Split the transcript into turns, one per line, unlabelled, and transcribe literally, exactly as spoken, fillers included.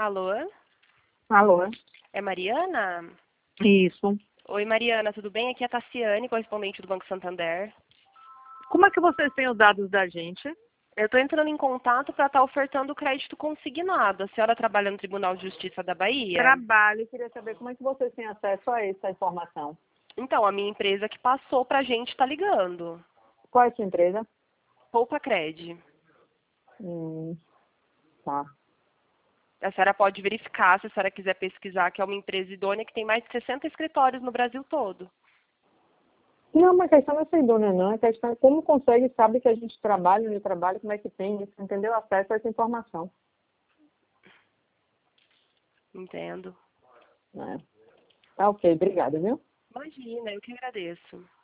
Alô?
Alô?
É Mariana?
Isso.
Oi, Mariana, tudo bem? Aqui é a Tassiane, correspondente do Banco Santander.
Como é que vocês têm os dados da gente?
Eu estou entrando em contato para estar ofertando o crédito consignado. A senhora trabalha no Tribunal de Justiça da Bahia?
Trabalho. Queria saber como é que vocês têm acesso a essa informação.
Então, a minha empresa que passou para a gente está ligando.
Qual é a sua empresa?
Poupa Cred.
Hum, tá.
A senhora pode verificar, se a senhora quiser pesquisar, que é uma empresa idônea que tem mais de sessenta escritórios no Brasil todo.
Não, mas a questão não é ser idônea, não. A questão é como consegue, sabe que a gente trabalha, onde trabalha, como é que tem isso, entendeu? Acesso a essa informação.
Entendo.
Né? Tá ok, obrigada, viu?
Imagina, eu que agradeço.